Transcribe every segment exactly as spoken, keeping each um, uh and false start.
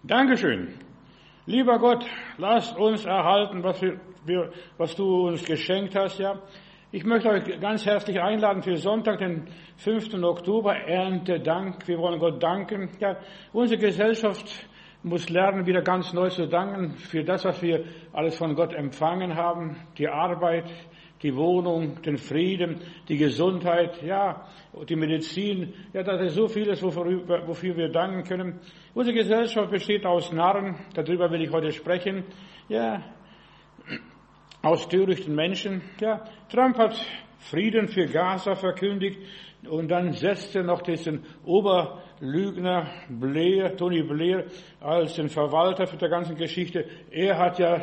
Dankeschön. Lieber Gott, lass uns erhalten, was, wir, was du uns geschenkt hast, ja. Ich möchte euch ganz herzlich einladen für Sonntag, den fünften Oktober, Erntedank. Wir wollen Gott danken. Ja, unsere Gesellschaft muss lernen, wieder ganz neu zu danken für das, was wir alles von Gott empfangen haben. Die Arbeit, die Wohnung, den Frieden, die Gesundheit, ja, die Medizin. Ja, das ist so vieles, wofür, wofür wir danken können. Unsere Gesellschaft besteht aus Narren. Darüber will ich heute sprechen. Ja, aus törichten Menschen. Ja, Trump hat Frieden für Gaza verkündigt und dann setzte noch diesen Oberlügner Blair, Tony Blair, als den Verwalter für die ganze Geschichte. Er hat ja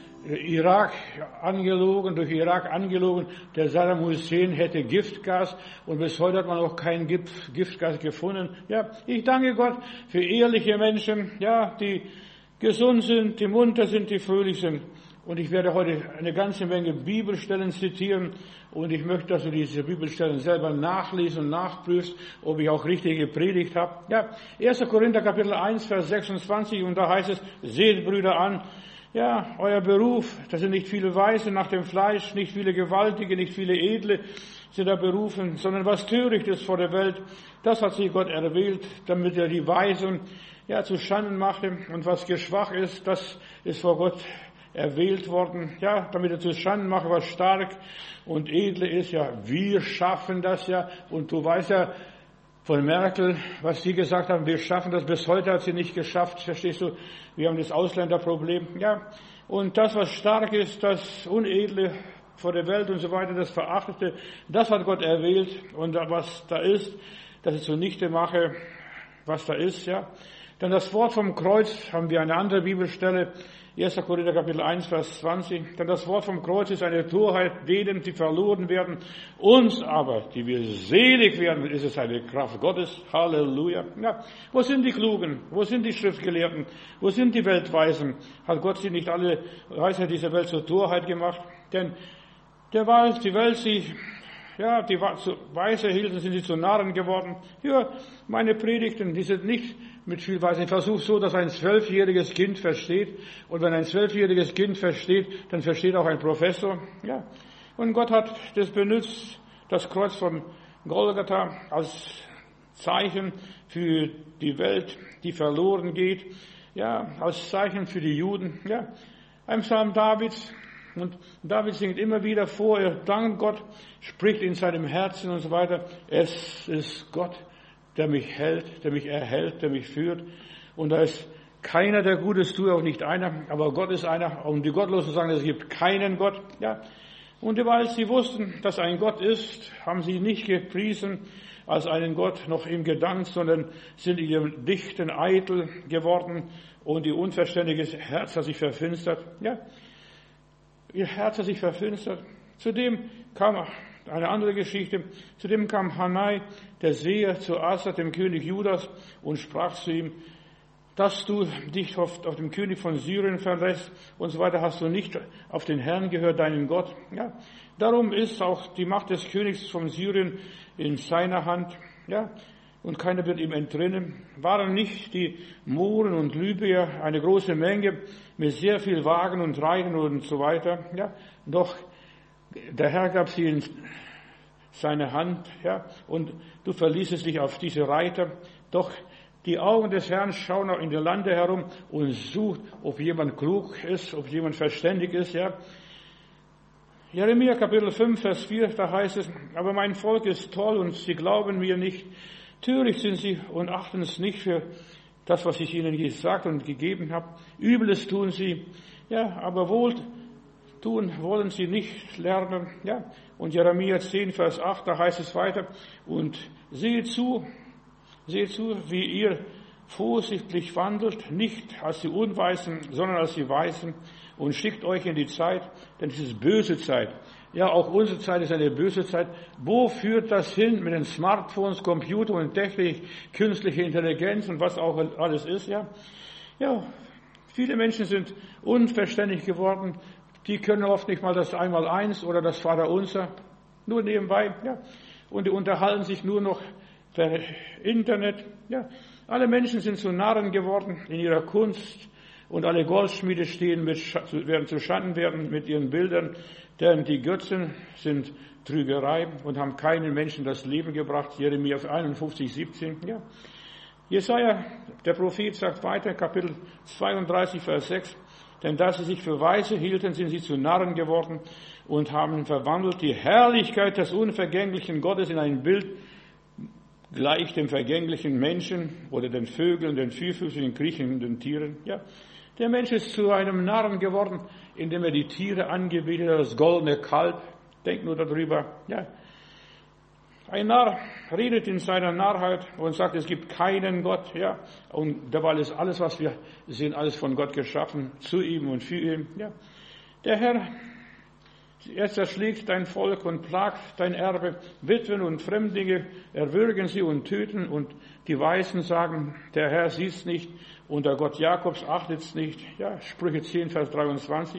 Irak angelogen, durch Irak angelogen, der Saddam Hussein hätte Giftgas und bis heute hat man noch kein Giftgas gefunden. Ja, ich danke Gott für ehrliche Menschen, ja, die gesund sind, die munter sind, die fröhlich sind. Und ich werde heute eine ganze Menge Bibelstellen zitieren und ich möchte, dass du diese Bibelstellen selber nachliest und nachprüfst, ob ich auch richtig gepredigt habe. Ja, erster Korinther Kapitel eins, Vers sechsundzwanzig, und da heißt es, seht Brüder an, ja, euer Beruf, das sind nicht viele Weise nach dem Fleisch, nicht viele Gewaltige, nicht viele Edle sind da berufen, sondern was töricht ist vor der Welt, das hat sich Gott erwählt, damit er die Weisen, ja, zu Schanden machte, und was geschwach ist, das ist vor Gott erwählt worden, ja, damit er zu Schanden macht, was stark und edle ist, ja, wir schaffen das ja, und du weißt ja von Merkel, was sie gesagt haben, wir schaffen das, bis heute hat sie nicht geschafft, verstehst du, wir haben das Ausländerproblem, ja, und das, was stark ist, das Unedle vor der Welt und so weiter, das Verachtete, das hat Gott erwählt, und was da ist, dass ich zunichte mache, was da ist, ja. Dann das Wort vom Kreuz, haben wir eine andere Bibelstelle, erster Korinther Kapitel eins, Vers zwanzig. Denn das Wort vom Kreuz ist eine Torheit denen, die verloren werden. Uns aber, die wir selig werden, ist es eine Kraft Gottes. Halleluja. Ja, wo sind die Klugen? Wo sind die Schriftgelehrten? Wo sind die Weltweisen? Hat Gott sie nicht alle Weisheit dieser Welt zur Torheit gemacht? Denn der Weiß, die Welt, sie, ja, die Weise hielten, sind sie zu Narren geworden. Ja, meine Predigten, die sind nicht mit viel Weisheit. Ich versuche so, dass ein zwölfjähriges Kind versteht. Und wenn ein zwölfjähriges Kind versteht, dann versteht auch ein Professor. Ja. Und Gott hat das benutzt, das Kreuz von Golgatha, als Zeichen für die Welt, die verloren geht. Ja, als Zeichen für die Juden. Ja. Ein Psalm Davids. Und David singt immer wieder vor, er dankt Gott, spricht in seinem Herzen und so weiter. Es ist Gott, der mich hält, der mich erhält, der mich führt. Und da ist keiner, der Gutes tut, auch nicht einer, aber Gott ist einer. Und die Gottlosen sagen, es gibt keinen Gott. Ja. Und weil sie wussten, dass ein Gott ist, haben sie nicht gepriesen als einen Gott, noch ihm gedankt, sondern sind in ihrem Dichten eitel geworden und ihr unverständiges Herz hat sich verfinstert. Ja. Ihr Herz hat sich verfinstert. Zudem kam eine andere Geschichte. Zudem kam Hanai, der Seher, zu Asa, dem König Judas, und sprach zu ihm, dass du dich auf, auf den König von Syrien verlässt und so weiter, hast du nicht auf den Herrn gehört, deinen Gott. Ja, darum ist auch die Macht des Königs von Syrien in seiner Hand. Ja, und keiner wird ihm entrinnen. Waren nicht die Mohren und Libyer eine große Menge mit sehr viel Wagen und Reiten und so weiter? Ja, doch der Herr gab sie in seine Hand, ja, und du verließest dich auf diese Reiter. Doch die Augen des Herrn schauen auch in die Lande herum und sucht, ob jemand klug ist, ob jemand verständig ist, ja. Jeremia Kapitel fünf, Vers vier, da heißt es, aber mein Volk ist toll und sie glauben mir nicht. Töricht sind sie und achten es nicht für das, was ich ihnen gesagt und gegeben habe. Übles tun sie, ja, aber wohl tun wollen sie nicht lernen, ja. Und Jeremia zehn, Vers acht, da heißt es weiter, und seht zu, seht zu, wie ihr vorsichtig wandelt, nicht als die Unweisen, sondern als die Weisen, und schickt euch in die Zeit, denn es ist böse Zeit. Ja, auch unsere Zeit ist eine böse Zeit. Wo führt das hin mit den Smartphones, Computer und Technik, künstliche Intelligenz und was auch alles ist, ja? Ja, viele Menschen sind unverständlich geworden. Die können oft nicht mal das Einmaleins oder das Vaterunser. Nur nebenbei, ja. Und die unterhalten sich nur noch per Internet, ja. Alle Menschen sind zu Narren geworden in ihrer Kunst und alle Goldschmiede stehen mit, werden zu Schanden werden mit ihren Bildern, denn die Götzen sind Trügerei und haben keinen Menschen das Leben gebracht. Jeremia einundfünfzig, siebzehn. Ja. Jesaja, der Prophet, sagt weiter, Kapitel zweiunddreißig, Vers sechs, denn da sie sich für Weise hielten, sind sie zu Narren geworden und haben verwandelt die Herrlichkeit des unvergänglichen Gottes in ein Bild gleich dem vergänglichen Menschen oder den Vögeln, den vierfüßigen, kriechenden Tieren. Ja, der Mensch ist zu einem Narren geworden, indem er die Tiere angebetet hat, das goldene Kalb. Denkt nur darüber. Ja, ein Narr redet in seiner Narrheit und sagt, es gibt keinen Gott. Ja, und dabei ist alles, was wir sehen, alles von Gott geschaffen, zu ihm und für ihn. Ja, der Herr, er zerschlägt dein Volk und plagt dein Erbe. Witwen und Fremdlinge erwürgen sie und töten. Und die Weisen sagen, der Herr sieht's nicht und der Gott Jakobs achtet's nicht. Ja, Sprüche zehn, Vers dreiundzwanzig.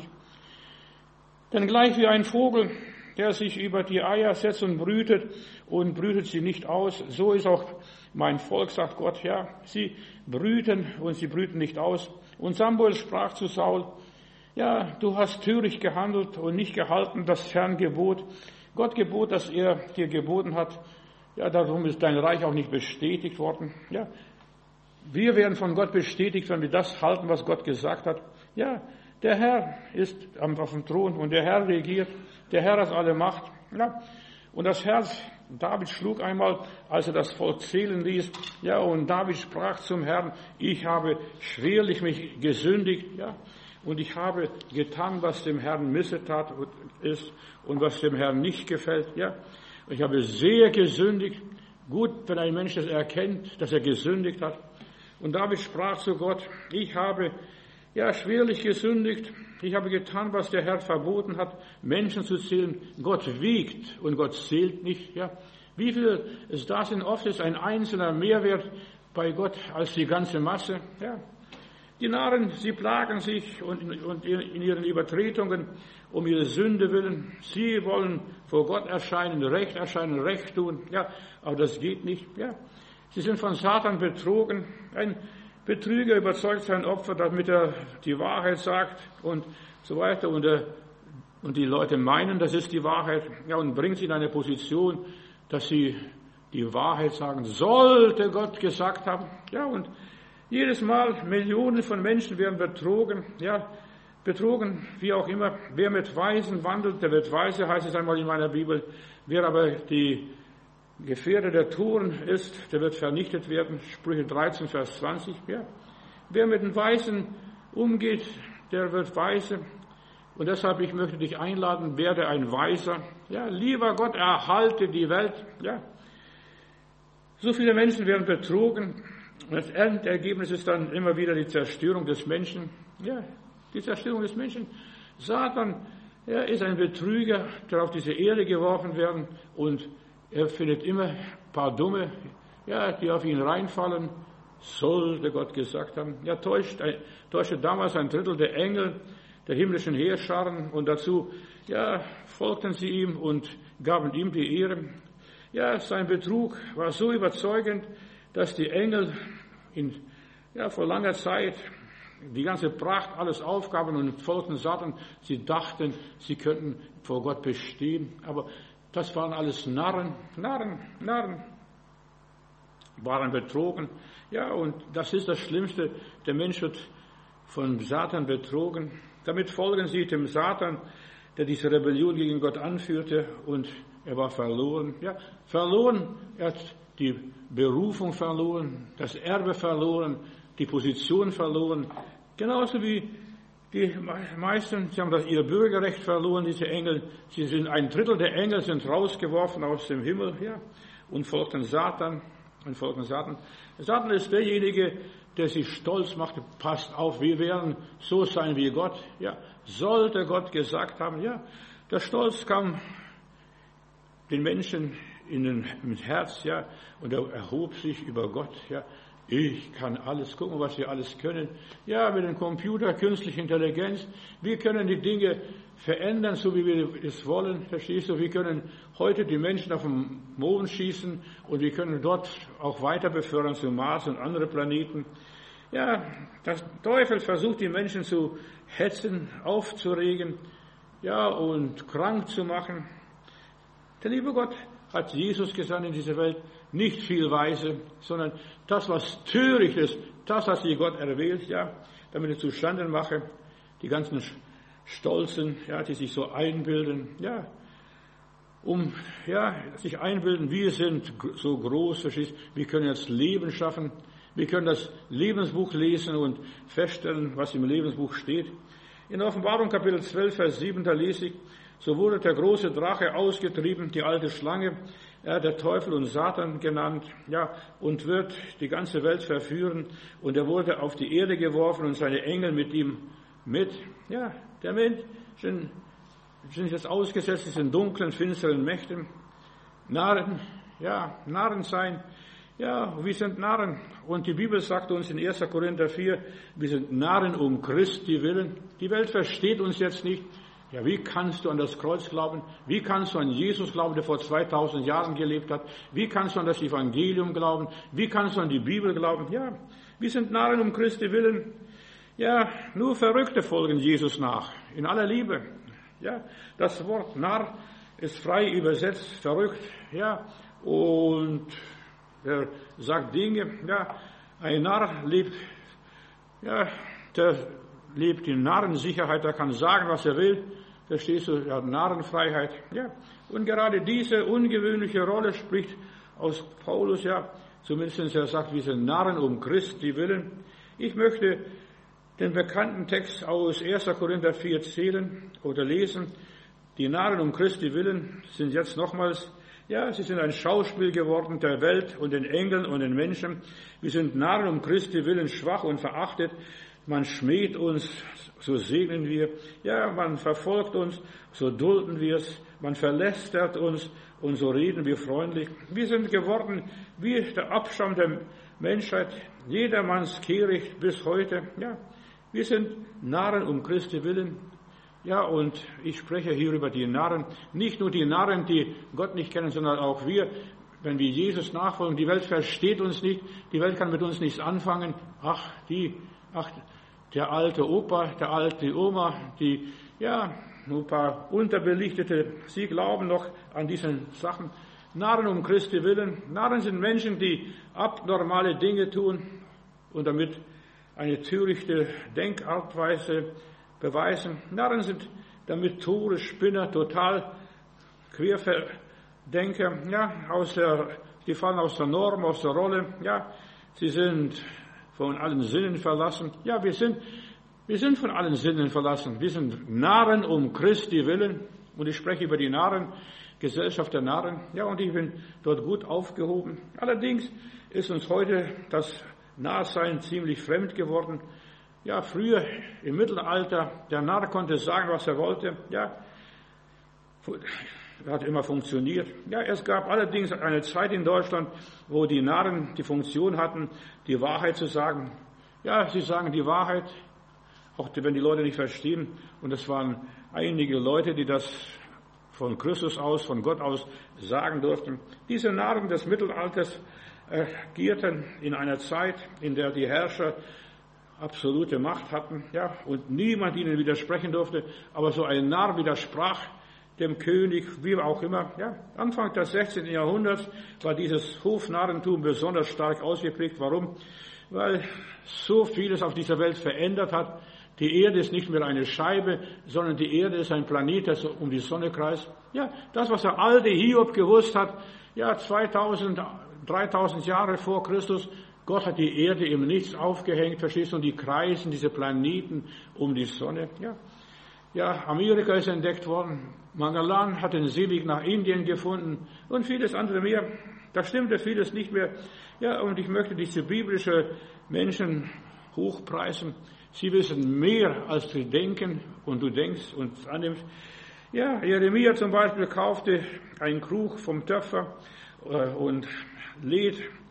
Denn gleich wie ein Vogel, der sich über die Eier setzt und brütet und brütet sie nicht aus, so ist auch mein Volk, sagt Gott. Ja, sie brüten und sie brüten nicht aus. Und Samuel sprach zu Saul, ja, du hast töricht gehandelt und nicht gehalten das Herrn Gebot. Gott gebot, dass er dir geboten hat. Ja, darum ist dein Reich auch nicht bestätigt worden. Ja, wir werden von Gott bestätigt, wenn wir das halten, was Gott gesagt hat. Ja, der Herr ist auf dem Thron und der Herr regiert. Der Herr hat alle Macht. Ja, und das Herz David schlug einmal, als er das Volk zählen ließ. Ja, und David sprach zum Herrn, ich habe schwerlich mich gesündigt. Ja, und ich habe getan, was dem Herrn Missetat ist und was dem Herrn nicht gefällt. Ja, ich habe sehr gesündigt. Gut, wenn ein Mensch das erkennt, dass er gesündigt hat. Und David sprach zu Gott, ich habe ja schwerlich gesündigt. Ich habe getan, was der Herr verboten hat, Menschen zu zählen. Gott wiegt und Gott zählt nicht. Ja, wie viel es da sind, oft ist ein einzelner Mehrwert bei Gott als die ganze Masse. Ja. Die Narren, sie plagen sich und in ihren Übertretungen um ihre Sünde willen. Sie wollen vor Gott erscheinen, Recht erscheinen, Recht tun. Ja, aber das geht nicht. Ja, sie sind von Satan betrogen. Ein Betrüger überzeugt sein Opfer, damit er die Wahrheit sagt und so weiter. Und, er, und die Leute meinen, das ist die Wahrheit. Ja, und bringt sie in eine Position, dass sie die Wahrheit sagen, sollte Gott gesagt haben. Ja, und jedes Mal Millionen von Menschen werden betrogen, ja, betrogen, wie auch immer. Wer mit Weisen wandelt, der wird weise, heißt es einmal in meiner Bibel. Wer aber die Gefährder der Toren ist, der wird vernichtet werden. Sprüche dreizehn, Vers zwanzig. Ja. Wer mit den Weisen umgeht, der wird weise. Und deshalb, ich möchte dich einladen, werde ein Weiser. Ja, lieber Gott, erhalte die Welt. Ja. So viele Menschen werden betrogen. Und das Endergebnis ist dann immer wieder die Zerstörung des Menschen. Ja, die Zerstörung des Menschen. Satan, er ist ein Betrüger, der auf diese Erde geworfen werden und er findet immer ein paar Dumme, ja, die auf ihn reinfallen, sollte Gott gesagt haben. Ja, täuscht, täuschte damals ein Drittel der Engel der himmlischen Heerscharen und dazu, ja, folgten sie ihm und gaben ihm die Ehre. Ja, sein Betrug war so überzeugend, dass die Engel in, ja, vor langer Zeit die ganze Pracht alles aufgaben und folgten Satan. Sie dachten, sie könnten vor Gott bestehen, aber das waren alles Narren, Narren, Narren, waren betrogen. Ja, und das ist das Schlimmste. Der Mensch wird von Satan betrogen. Damit folgen sie dem Satan, der diese Rebellion gegen Gott anführte, und er war verloren. Ja, verloren, er hat die Berufung verloren, das Erbe verloren, die Position verloren. Genauso wie die meisten, sie haben das, ihr Bürgerrecht verloren, diese Engel. Sie sind, ein Drittel der Engel sind rausgeworfen aus dem Himmel, ja, und folgten Satan, und folgten Satan. Satan ist derjenige, der sich stolz macht, passt auf, wir werden so sein wie Gott, ja. Sollte Gott gesagt haben, ja. Der Stolz kam den Menschen in den, ins Herz, ja, und er erhob sich über Gott, ja. Ich kann alles, gucken, was wir alles können. Ja, mit dem Computer, künstliche Intelligenz. Wir können die Dinge verändern, so wie wir es wollen. Verstehst du? Wir können heute die Menschen auf den Mond schießen und wir können dort auch weiter befördern zum Mars und andere Planeten. Ja, der Teufel versucht, die Menschen zu hetzen, aufzuregen, ja, und krank zu machen. Der liebe Gott hat Jesus gesandt in diese Welt, nicht viel Weise, sondern das, was töricht ist, das hat sich Gott erwählt, ja, damit er zustande mache, die ganzen Stolzen, ja, die sich so einbilden, ja, um, ja, sich einbilden, wir sind so groß, verstehst, wir können jetzt Leben schaffen, wir können das Lebensbuch lesen und feststellen, was im Lebensbuch steht. In Offenbarung Kapitel zwölf, Vers sieben, da lese ich, so wurde der große Drache ausgetrieben, die alte Schlange, ja, der Teufel und Satan genannt, ja, und wird die ganze Welt verführen. Und er wurde auf die Erde geworfen und seine Engel mit ihm mit. Ja, der Mensch sind, sind jetzt ausgesetzt diesen dunklen, finsteren Mächten. Narren, ja, Narren sein. Ja, wir sind Narren. Und die Bibel sagt uns in erster Korinther vier, wir sind Narren um Christi willen. Die Welt versteht uns jetzt nicht. Ja, wie kannst du an das Kreuz glauben? Wie kannst du an Jesus glauben, der vor zweitausend Jahren gelebt hat? Wie kannst du an das Evangelium glauben? Wie kannst du an die Bibel glauben? Ja, wir sind Narren um Christi willen. Ja, nur Verrückte folgen Jesus nach, in aller Liebe. Ja, das Wort Narr ist frei übersetzt, verrückt. Ja, und er sagt Dinge. Ja, ein Narr lebt, ja, der lebt in Narrensicherheit, er kann sagen, was er will. Verstehst du? Er hat Narrenfreiheit. Ja. Und gerade diese ungewöhnliche Rolle spricht aus Paulus, ja, zumindest er sagt, wir sind Narren um Christi willen. Ich möchte den bekannten Text aus erster Korinther vier zählen oder lesen. Die Narren um Christi willen sind jetzt nochmals, ja, sie sind ein Schauspiel geworden der Welt und den Engeln und den Menschen. Wir sind Narren um Christi willen schwach und verachtet. Man schmäht uns, so segnen wir. Ja, man verfolgt uns, so dulden wir es. Man verlästert uns und so reden wir freundlich. Wir sind geworden wie der Abstamm der Menschheit, jedermanns Kehricht bis heute. Ja, wir sind Narren um Christi willen. Ja, und ich spreche hier über die Narren. Nicht nur die Narren, die Gott nicht kennen, sondern auch wir, wenn wir Jesus nachfolgen. Die Welt versteht uns nicht. Die Welt kann mit uns nichts anfangen. Ach, die, ach, der alte Opa, der alte Oma, die, ja, nur ein paar Unterbelichtete, sie glauben noch an diese Sachen. Narren um Christi willen. Narren sind Menschen, die abnormale Dinge tun und damit eine törichte Denkartweise beweisen. Narren sind damit Tore, Spinner, total Querdenker, ja, aus der, die fallen aus der Norm, aus der Rolle, ja, sie sind von allen Sinnen verlassen. Ja, wir sind, wir sind von allen Sinnen verlassen. Wir sind Narren um Christi willen. Und ich spreche über die Narren, Gesellschaft der Narren. Ja, und ich bin dort gut aufgehoben. Allerdings ist uns heute das Nahsein ziemlich fremd geworden. Ja, früher im Mittelalter, der Narr konnte sagen, was er wollte. Ja, hat immer funktioniert. Ja, es gab allerdings eine Zeit in Deutschland, wo die Narren die Funktion hatten, die Wahrheit zu sagen. Ja, sie sagen die Wahrheit, auch wenn die Leute nicht verstehen. Und es waren einige Leute, die das von Christus aus, von Gott aus sagen durften. Diese Narren des Mittelalters agierten in einer Zeit, in der die Herrscher absolute Macht hatten, ja, und niemand ihnen widersprechen durfte. Aber so ein Narr widersprach dem König, wie auch immer. Ja, Anfang des sechzehnten Jahrhunderts war dieses Hofnarrentum besonders stark ausgeprägt. Warum? Weil so vieles auf dieser Welt verändert hat. Die Erde ist nicht mehr eine Scheibe, sondern die Erde ist ein Planet, der um die Sonne kreist. Ja, das, was der alte Hiob gewusst hat, ja, zweitausend, dreitausend Jahre vor Christus, Gott hat die Erde im Nichts aufgehängt, verstehst du, und die kreisen, diese Planeten um die Sonne. Ja, ja, Amerika ist entdeckt worden, Magellan hat den Seeweg nach Indien gefunden und vieles andere mehr. Da stimmte vieles nicht mehr. Ja, und ich möchte diese biblische Menschen hochpreisen. Sie wissen mehr, als du denken und du denkst und annimmst. Ja, Jeremia zum Beispiel kaufte einen Krug vom Töpfer und lädt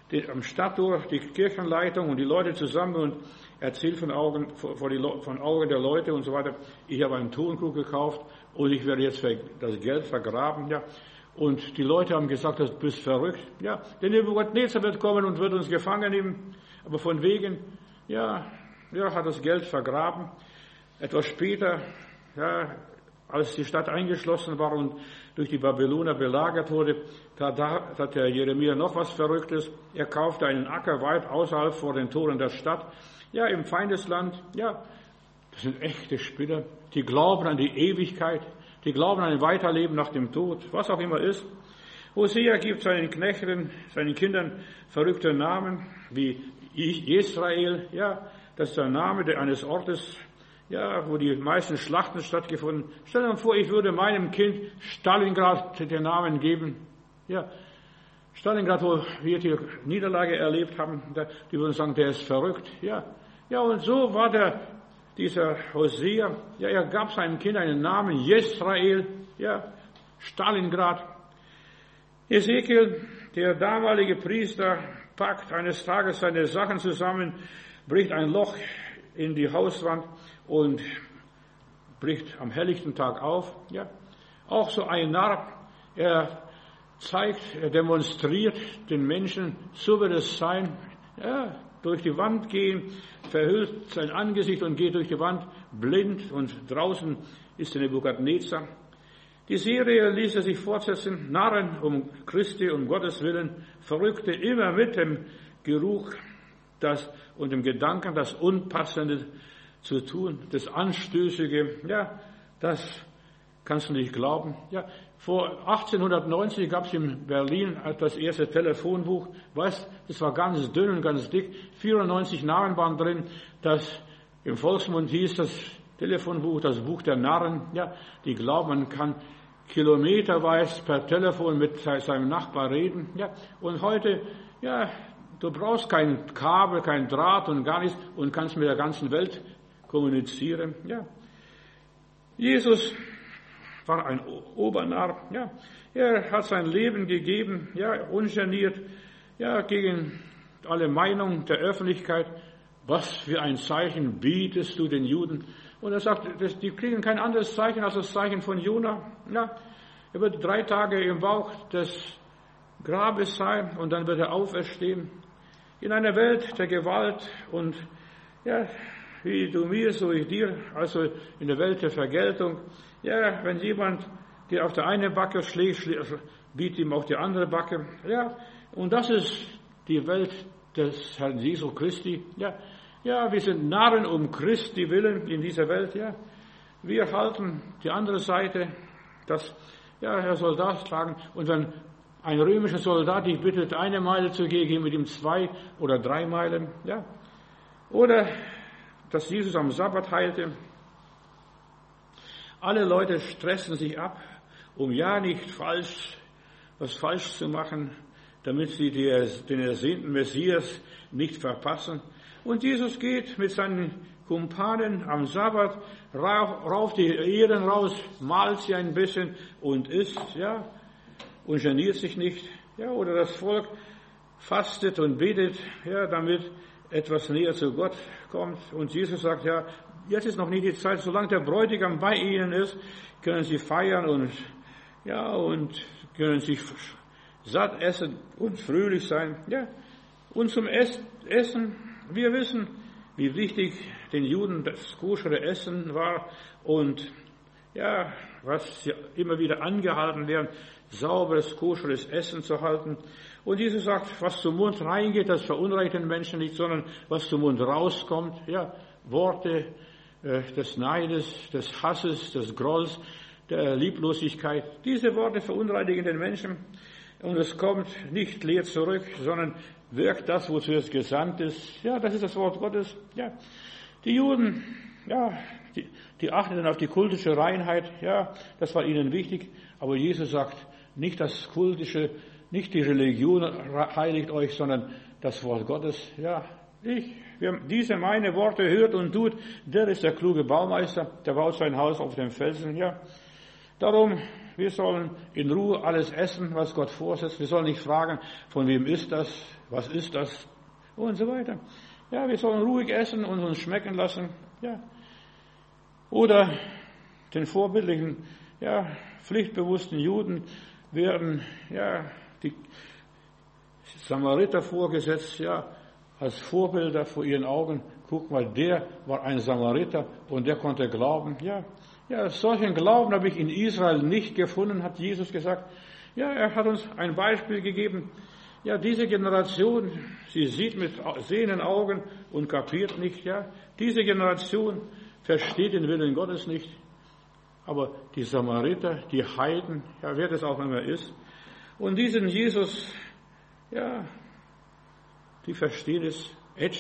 die, am Stadttor die Kirchenleitung und die Leute zusammen und erzählt von Augen, von, die, von Augen der Leute und so weiter. Ich habe einen Tonkrug gekauft und ich werde jetzt das Geld vergraben, ja. Und die Leute haben gesagt, du bist verrückt. Ja, der Nebukadnezar wird kommen und wird uns gefangen nehmen. Aber von wegen, ja, er hat das Geld vergraben. Etwas später, ja, als die Stadt eingeschlossen war und durch die Babyloner belagert wurde, da, da hat der Jeremia noch was Verrücktes. Er kaufte einen Acker weit außerhalb vor den Toren der Stadt. Ja, im Feindesland. Ja, das sind echte Spinner. Die glauben an die Ewigkeit. Die glauben an ein Weiterleben nach dem Tod, was auch immer ist. Hosea gibt seinen Knechten, seinen Kindern verrückte Namen, wie Israel, ja, das ist der Name eines Ortes, ja, wo die meisten Schlachten stattgefunden. Stell dir vor, ich würde meinem Kind Stalingrad den Namen geben, ja. Stalingrad, wo wir die Niederlage erlebt haben, die würden sagen, der ist verrückt, ja. Ja, und so war der Dieser Hosea, ja, er gab seinem Kind einen Namen, Jesrael, ja, Stalingrad. Ezekiel, der damalige Priester, packt eines Tages seine Sachen zusammen, bricht ein Loch in die Hauswand und bricht am helllichten Tag auf, ja. Auch so ein Narr, er zeigt, er demonstriert den Menschen, so wird es sein, ja, durch die Wand gehen, verhüllt sein Angesicht und geht durch die Wand blind und draußen ist der Nebukadnezar. Die Serie ließ er sich fortsetzen, Narren um Christi, um Gottes Willen, Verrückte immer mit dem Geruch das, und dem Gedanken, das Unpassende zu tun, das Anstößige, ja, das kannst du nicht glauben. Ja, vor achtzehnhundertneunzig gab es in Berlin das erste Telefonbuch. Weißt, das war ganz dünn und ganz dick. vierundneunzig Namen waren drin. Das im Volksmund hieß das Telefonbuch, das Buch der Narren. Ja, die glauben, man kann kilometerweit per Telefon mit seinem Nachbar reden. Ja, und heute, ja, du brauchst kein Kabel, kein Draht und gar nichts und kannst mit der ganzen Welt kommunizieren. Ja, Jesus war ein Obernarr, ja. Er hat sein Leben gegeben, ja, ungeniert, ja, gegen alle Meinungen der Öffentlichkeit. Was für ein Zeichen bietest du den Juden? Und er sagt, die kriegen kein anderes Zeichen als das Zeichen von Jona, ja. Er wird drei Tage im Bauch des Grabes sein und dann wird er auferstehen. In einer Welt der Gewalt und, ja, wie du mir, so ich dir, also in der Welt der Vergeltung. Ja, wenn jemand dir auf der eine Backe schlägt, bietet ihm auch die andere Backe. Ja, und das ist die Welt des Herrn Jesu Christi. Ja, ja, wir sind Narren um Christi willen in dieser Welt. Ja, wir halten die andere Seite, dass, ja, er soll das tragen. Und wenn ein römischer Soldat dich bittet, eine Meile zu gehen, gehen mit ihm zwei oder drei Meilen. Ja, oder dass Jesus am Sabbat heilte. Alle Leute stressen sich ab, um ja nicht falsch, was falsch zu machen, damit sie den ersehnten Messias nicht verpassen. Und Jesus geht mit seinen Kumpanen am Sabbat, rauft die Ehren raus, malt sie ein bisschen und isst, ja, und geniert sich nicht. Ja, oder das Volk fastet und betet, ja, damit etwas näher zu Gott kommt. Und Jesus sagt, ja, jetzt ist noch nicht die Zeit, solange der Bräutigam bei ihnen ist, können sie feiern und, ja, und können sich satt essen und fröhlich sein, ja. Und zum Essen, wir wissen, wie wichtig den Juden das koschere Essen war und, ja, was sie immer wieder angehalten werden, sauberes, koscheres Essen zu halten. Und Jesus sagt, was zum Mund reingeht, das verunreinigt den Menschen nicht, sondern was zum Mund rauskommt, ja, Worte äh, des Neides, des Hasses, des Grolls, der Lieblosigkeit. Diese Worte verunreinigen den Menschen und es kommt nicht leer zurück, sondern wirkt das, wozu es gesandt ist. Ja, das ist das Wort Gottes. Ja, die Juden, ja, die, die achteten auf die kultische Reinheit. Ja, das war ihnen wichtig. Aber Jesus sagt, nicht das kultische, nicht die Religion heiligt euch, sondern das Wort Gottes. Ja, ich, wer diese meine Worte hört und tut, der ist der kluge Baumeister, der baut sein Haus auf dem Felsen. Ja, darum, Wir sollen in Ruhe alles essen, was Gott vorsetzt. Wir sollen nicht fragen, von wem ist das, was ist das und so weiter. Ja, wir sollen ruhig essen und uns schmecken lassen. Ja. Oder den vorbildlichen, ja, pflichtbewussten Juden werden, ja, die Samariter vorgesetzt, ja, als Vorbilder vor ihren Augen. Guck mal, der war ein Samariter und der konnte glauben. Ja, ja, solchen Glauben habe ich in Israel nicht gefunden, hat Jesus gesagt. Ja, er hat uns ein Beispiel gegeben. Ja, diese Generation, sie sieht mit sehenden Augen und kapiert nicht, ja. Diese Generation versteht den Willen Gottes nicht. Aber die Samariter, die Heiden, ja, wer das auch immer ist, und diesen Jesus, ja, die verstehen es,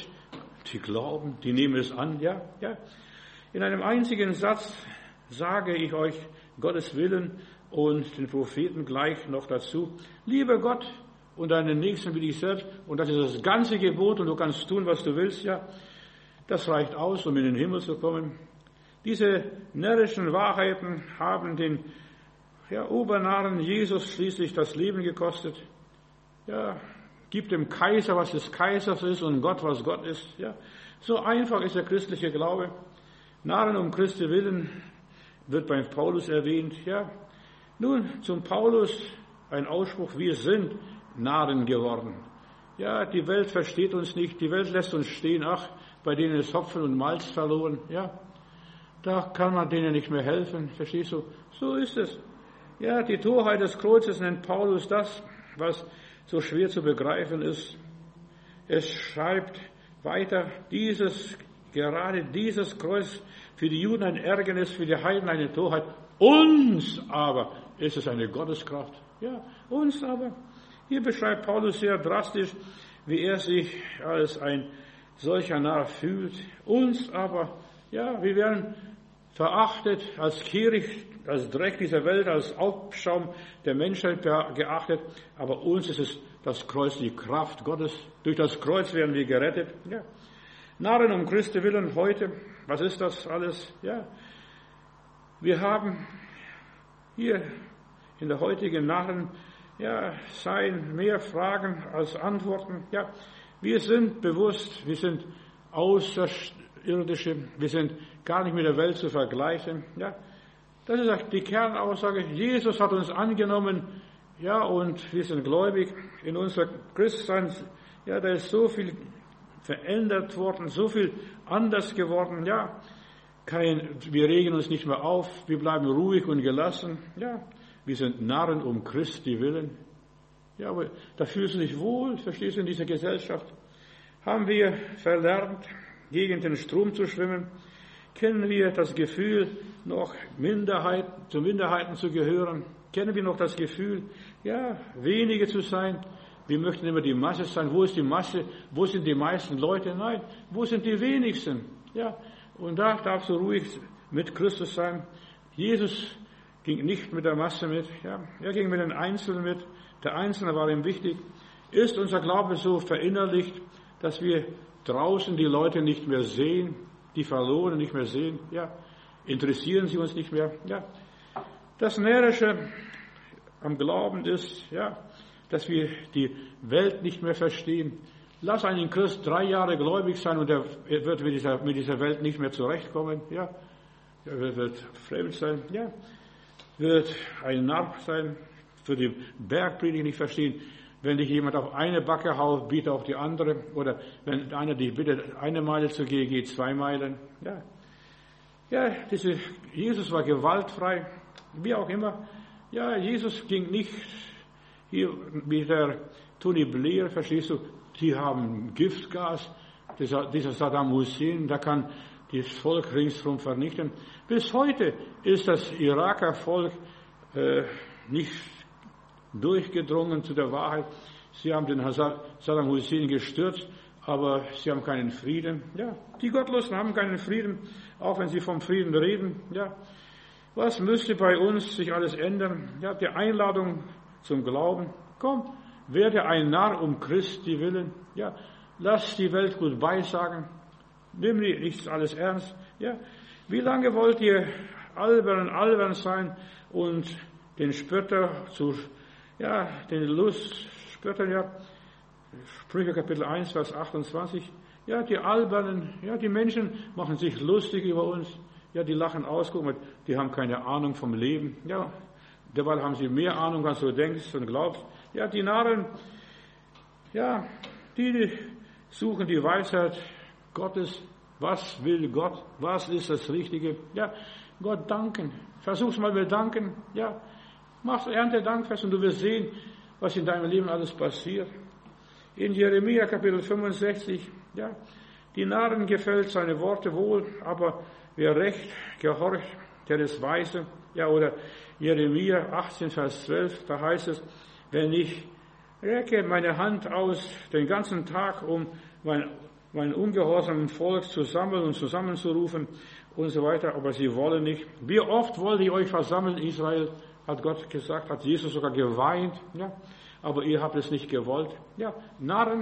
die glauben, die nehmen es an, ja, ja. In einem einzigen Satz sage ich euch Gottes Willen und den Propheten gleich noch dazu. Liebe Gott und deinen Nächsten wie dich selbst, und das ist das ganze Gebot, und du kannst tun, was du willst, ja. Das reicht aus, um in den Himmel zu kommen. Diese närrischen Wahrheiten haben den, ja, Obernarren Jesus schließlich das Leben gekostet. Ja, gibt dem Kaiser, was des Kaisers ist, und Gott, was Gott ist. Ja, so einfach ist der christliche Glaube. Narren um Christi willen wird beim Paulus erwähnt. Ja, nun zum Paulus ein Ausspruch: Wir sind Narren geworden. Ja, die Welt versteht uns nicht. Die Welt lässt uns stehen. Ach, bei denen ist Hopfen und Malz verloren. Ja, da kann man denen nicht mehr helfen. Verstehst du? So ist es. Ja, die Torheit des Kreuzes nennt Paulus das, was so schwer zu begreifen ist. Es schreibt weiter, dieses, gerade dieses Kreuz für die Juden ein Ärgernis, für die Heiden eine Torheit. Uns aber ist es eine Gotteskraft. Ja, uns aber. Hier beschreibt Paulus sehr drastisch, wie er sich als ein solcher Narr fühlt. Uns aber, ja, wir werden verachtet, als Kehricht, als Dreck dieser Welt, als Abschaum der Menschheit geachtet. Aber uns ist es das Kreuz, die Kraft Gottes. Durch das Kreuz werden wir gerettet. Ja. Narren um Christi willen heute, was ist das alles? Ja. Wir haben hier in der heutigen Narren, ja, seien mehr Fragen als Antworten. Ja. Wir sind bewusst, wir sind Außerirdische, wir sind gar nicht mit der Welt zu vergleichen. Ja. Das ist die Kernaussage. Jesus hat uns angenommen, ja, und wir sind gläubig. In unser Christsein, ja, da ist so viel verändert worden, so viel anders geworden, ja. Kein, wir regen uns nicht mehr auf, wir bleiben ruhig und gelassen, ja. Wir sind Narren um Christi willen. Ja, aber da fühlst du dich wohl, verstehst du, in dieser Gesellschaft. Haben wir verlernt, gegen den Strom zu schwimmen? Kennen wir das Gefühl, noch Minderheit, zu Minderheiten zu gehören? Kennen wir noch das Gefühl, ja, wenige zu sein? Wir möchten immer die Masse sein. Wo ist die Masse? Wo sind die meisten Leute? Nein, wo sind die wenigsten? Ja, und da darfst du ruhig mit Christus sein. Jesus ging nicht mit der Masse mit. Ja, er ging mit den Einzelnen mit. Der Einzelne war ihm wichtig. Ist unser Glaube so verinnerlicht, dass wir draußen die Leute nicht mehr sehen, die Verlorenen nicht mehr sehen? Ja, interessieren sie uns nicht mehr? Ja, das Närrische am Glauben ist, ja, dass wir die Welt nicht mehr verstehen. Lass einen Christ drei Jahre gläubig sein und er wird mit dieser, mit dieser Welt nicht mehr zurechtkommen. Ja, er wird, wird fremd sein. Ja, wird ein Narr sein, für die Bergpredigt nicht verstehen. Wenn dich jemand auf eine Backe haut, biete auch die andere. Oder wenn einer dich bittet, eine Meile zu gehen, geht zwei Meilen. Ja, ja, diese, Jesus war gewaltfrei, wie auch immer. Ja, Jesus ging nicht hier wie der Tony Blair, verstehst du, die haben Giftgas, dieser, dieser Saddam Hussein, da kann das Volk ringsherum vernichten. Bis heute ist das Iraker Volk äh, nicht durchgedrungen zu der Wahrheit. Sie haben den Saddam Hussein gestürzt, aber sie haben keinen Frieden. Ja, die Gottlosen haben keinen Frieden, auch wenn sie vom Frieden reden. Ja, was müsste bei uns sich alles ändern? Ja, die Einladung zum Glauben. Komm, werde ein Narr um Christi willen. Ja, lass die Welt gut beisagen. Nimm nicht alles ernst. Ja, wie lange wollt ihr albern, albern sein und den Spötter zu, ja, den Lustspöttern, ja, Sprüche Kapitel eins, Vers achtundzwanzig, ja, die Albernen, ja, die Menschen machen sich lustig über uns, ja, die lachen aus, guck mal, die haben keine Ahnung vom Leben, ja, dabei haben sie mehr Ahnung, als du denkst und glaubst, ja, die Narren, ja, die suchen die Weisheit Gottes, was will Gott, was ist das Richtige, ja, Gott danken, versuch's mal mit danken, ja, mach's Erntedankfest und du wirst sehen, was in deinem Leben alles passiert. In Jeremia Kapitel fünfundsechzig, ja, die Narren gefällt seine Worte wohl, aber wer recht gehorcht, der ist weise. Ja, oder Jeremia achtzehn, Vers zwölf, da heißt es, wenn ich recke meine Hand aus den ganzen Tag, um mein, mein ungehorsamen Volk zu sammeln und zusammenzurufen und so weiter, aber sie wollen nicht. Wie oft wollte ich euch versammeln, Israel, hat Gott gesagt, hat Jesus sogar geweint, ja, aber ihr habt es nicht gewollt. Ja, Narren,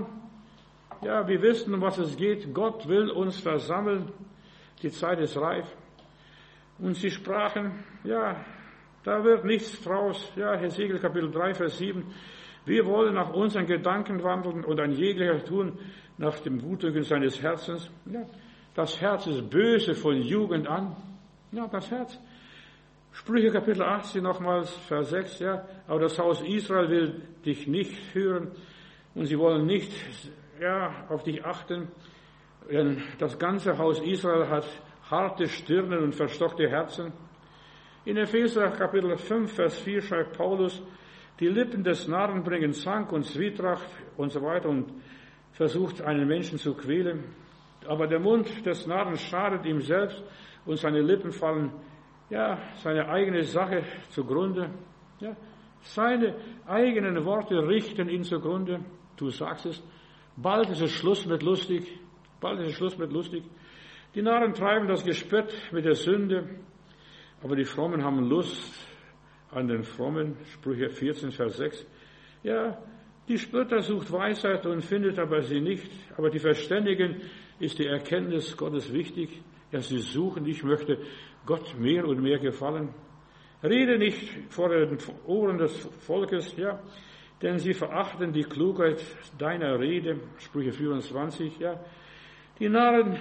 ja, wir wissen, um was es geht. Gott will uns versammeln. Die Zeit ist reif. Und sie sprachen, ja, da wird nichts draus. Ja, Hesekiel Kapitel drei, Vers sieben. Wir wollen nach unseren Gedanken wandeln und ein jeglicher tun nach dem Gutdünken seines Herzens. Ja, das Herz ist böse von Jugend an. Ja, das Herz. Sprüche Kapitel achtzehn nochmals, Vers sechs, ja. Aber das Haus Israel will dich nicht hören und sie wollen nicht, ja, auf dich achten. Denn das ganze Haus Israel hat harte Stirnen und verstockte Herzen. In Epheser Kapitel fünf, Vers vier schreibt Paulus, die Lippen des Narren bringen Zank und Zwietracht und so weiter und versucht einen Menschen zu quälen. Aber der Mund des Narren schadet ihm selbst und seine Lippen fallen, ja, seine eigene Sache zugrunde. Ja, seine eigenen Worte richten ihn zugrunde. Du sagst es. Bald ist es Schluss mit lustig. Bald ist es Schluss mit lustig. Die Narren treiben das Gespött mit der Sünde, aber die Frommen haben Lust an den Frommen. Sprüche vierzehn, Vers sechs. Ja, die Spötter sucht Weisheit und findet aber sie nicht. Aber die Verständigen ist die Erkenntnis Gottes wichtig. Ja, sie suchen, ich möchte Gott mehr und mehr gefallen. Rede nicht vor den Ohren des Volkes, ja, denn sie verachten die Klugheit deiner Rede. Sprüche vierundzwanzig, ja. Die Narren,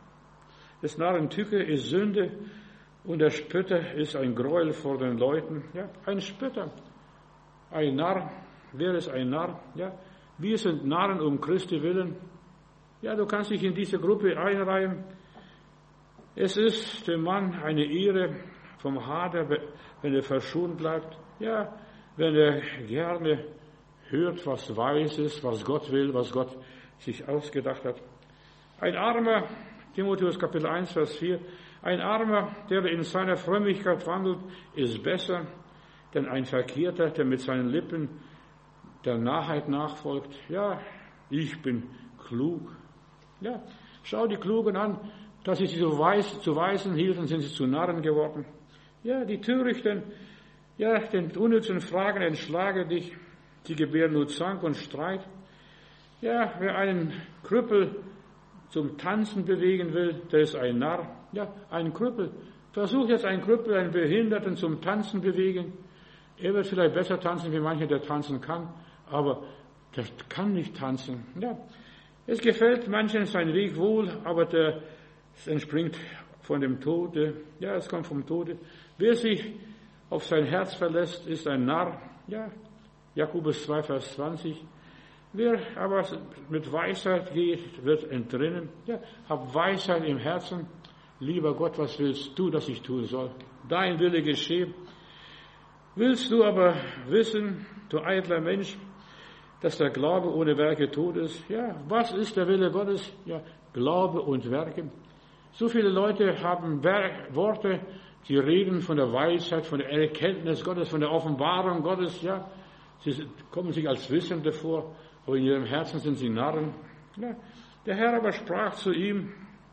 des Narren Tücke ist Sünde und der Spötter ist ein Gräuel vor den Leuten, ja. Ein Spötter, ein Narr, wer ist ein Narr, ja. Wir sind Narren um Christi willen. Ja, du kannst dich in diese Gruppe einreihen. Es ist dem Mann eine Ehre vom Hader, wenn er verschont bleibt. Ja, wenn er gerne hört, was weise ist, was Gott will, was Gott sich ausgedacht hat. Ein Armer, Timotheus Kapitel eins, Vers vier, ein Armer, der in seiner Frömmigkeit wandelt, ist besser, denn ein Verkehrter, der mit seinen Lippen der Narrheit nachfolgt. Ja, ich bin klug. Ja, schau die Klugen an. Dass sie sich zu, Weis, zu Weisen hielten, sind sie zu Narren geworden. Ja, die Törichten, ja, den unnützen Fragen entschlage dich, die gebären nur Zank und Streit. Ja, wer einen Krüppel zum Tanzen bewegen will, der ist ein Narr. Ja, ein Krüppel. Versuch jetzt einen Krüppel, einen Behinderten zum Tanzen bewegen. Er wird vielleicht besser tanzen, wie mancher, der tanzen kann, aber der kann nicht tanzen. Ja, es gefällt manchen sein Weg wohl, aber der es entspringt von dem Tode. Ja, es kommt vom Tode. Wer sich auf sein Herz verlässt, ist ein Narr. Ja, Jakobus zwei, Vers zwanzig. Wer aber mit Weisheit geht, wird entrinnen. Ja, hab Weisheit im Herzen. Lieber Gott, was willst du, dass ich tun soll? Dein Wille geschehe. Willst du aber wissen, du eitler Mensch, dass der Glaube ohne Werke tot ist? Ja, was ist der Wille Gottes? Ja, Glaube und Werke. So viele Leute haben Worte, die reden von der Weisheit, von der Erkenntnis Gottes, von der Offenbarung Gottes, ja. Sie kommen sich als Wissende vor, aber in ihrem Herzen sind sie Narren. Ja. Der Herr aber sprach zu ihm,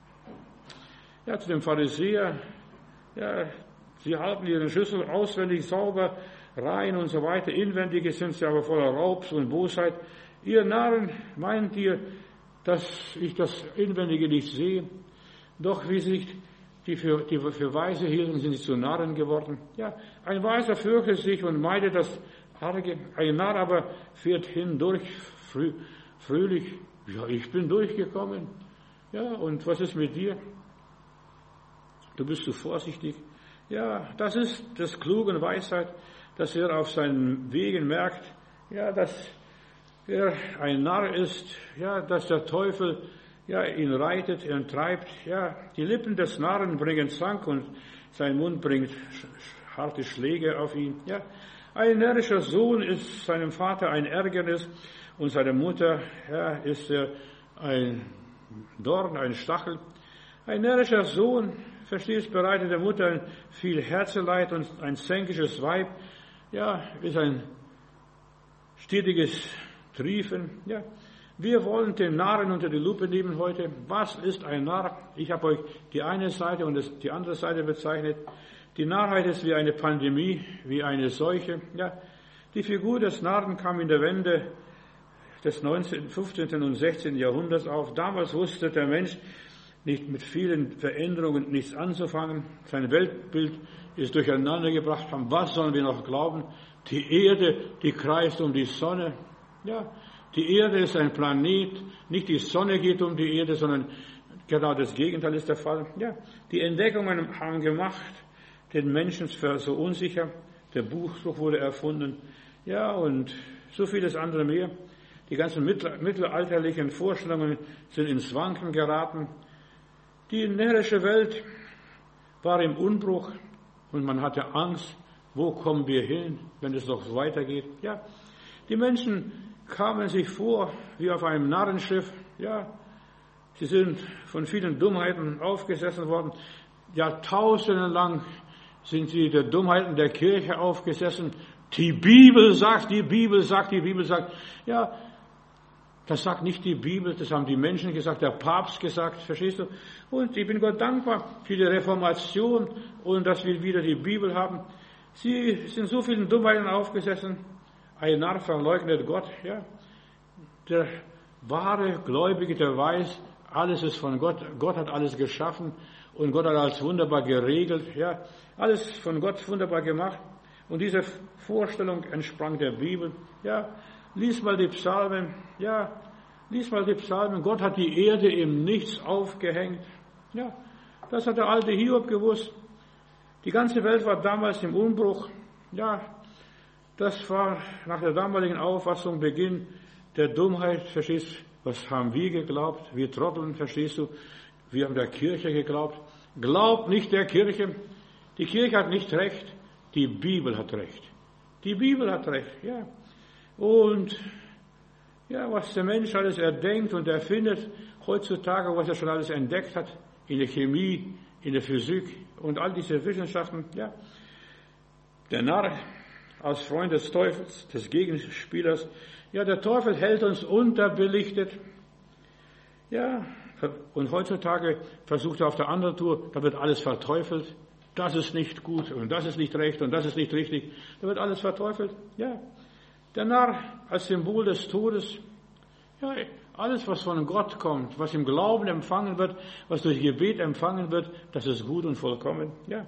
ja, zu dem Pharisäer, ja, sie halten ihren Schüssel auswendig sauber, rein und so weiter, inwendig sind sie aber voller Raubs und Bosheit. Ihr Narren, meint ihr, dass ich das Inwendige nicht sehe? Doch wie sich die für, die für Weise hielten, sind sie zu Narren geworden. Ja, ein Weiser fürchtet sich und meidet das Arge. Ein Narr aber fährt hindurch früh, fröhlich. Ja, ich bin durchgekommen. Ja, und was ist mit dir? Du bist zu vorsichtig. Ja, das ist das klugen Weisheit, dass er auf seinen Wegen merkt, ja, dass er ein Narr ist, ja, dass der Teufel ja, ihn reitet, ihn treibt. Ja, die Lippen des Narren bringen Zank und sein Mund bringt harte Schläge auf ihn. Ja, ein närrischer Sohn ist seinem Vater ein Ärgernis und seiner Mutter ja, ist er ein Dorn, ein Stachel. Ein närrischer Sohn, verstehst, bereitet der Mutter viel Herzeleid und ein zänkisches Weib, ja, ist ein stetiges Triefen. Ja, wir wollen den Narren unter die Lupe nehmen heute. Was ist ein Narr? Ich habe euch die eine Seite und die andere Seite bezeichnet. Die Narrheit ist wie eine Pandemie, wie eine Seuche. Ja, die Figur des Narren kam in der Wende des neunzehnten, fünfzehnten und sechzehnten Jahrhunderts auf. Damals wusste der Mensch nicht mit vielen Veränderungen nichts anzufangen. Sein Weltbild ist durcheinander gebracht. An was sollen wir noch glauben? Die Erde, die kreist um die Sonne. Ja, die Erde ist ein Planet. Nicht die Sonne geht um die Erde, sondern genau das Gegenteil ist der Fall. Ja, die Entdeckungen haben gemacht den Menschen für so unsicher. Der Buchspruch wurde erfunden. Ja, und so vieles andere mehr. Die ganzen mittelalterlichen Vorstellungen sind ins Wanken geraten. Die närrische Welt war im Unbruch und man hatte Angst, wo kommen wir hin, wenn es noch so weitergeht. Ja, die Menschen kamen sich vor wie auf einem Narrenschiff. Ja, sie sind von vielen Dummheiten aufgesessen worden. Jahrtausendelang sind sie der Dummheiten der Kirche aufgesessen. Die Bibel sagt, die Bibel sagt, die Bibel sagt. Ja, das sagt nicht die Bibel, das haben die Menschen gesagt, der Papst gesagt, verstehst du? Und ich bin Gott dankbar für die Reformation und dass wir wieder die Bibel haben. Sie sind so vielen Dummheiten aufgesessen. Ein Narr verleugnet Gott, ja. Der wahre Gläubige, der weiß, alles ist von Gott. Gott hat alles geschaffen und Gott hat alles wunderbar geregelt, ja. Alles von Gott wunderbar gemacht. Und diese Vorstellung entsprang der Bibel, ja. Lies mal die Psalmen, ja, lies mal die Psalmen. Gott hat die Erde im Nichts aufgehängt. Ja, das hat der alte Hiob gewusst. Die ganze Welt war damals im Umbruch. Ja, das war nach der damaligen Auffassung Beginn der Dummheit. Verstehst du? Was haben wir geglaubt? Wir Trotteln, verstehst du? Wir haben der Kirche geglaubt. Glaub nicht der Kirche. Die Kirche hat nicht recht. Die Bibel hat recht. Die Bibel hat recht, ja. Und ja, was der Mensch alles erdenkt und erfindet heutzutage, was er schon alles entdeckt hat, in der Chemie, in der Physik und all diese Wissenschaften, ja. Der Narr als Freund des Teufels, des Gegenspielers, ja, der Teufel hält uns unterbelichtet, ja, und heutzutage versucht er auf der anderen Tour, da wird alles verteufelt, das ist nicht gut und das ist nicht recht und das ist nicht richtig, da wird alles verteufelt, ja. Der Narr als Symbol des Todes. Ja, alles, was von Gott kommt, was im Glauben empfangen wird, was durch Gebet empfangen wird, das ist gut und vollkommen. Ja.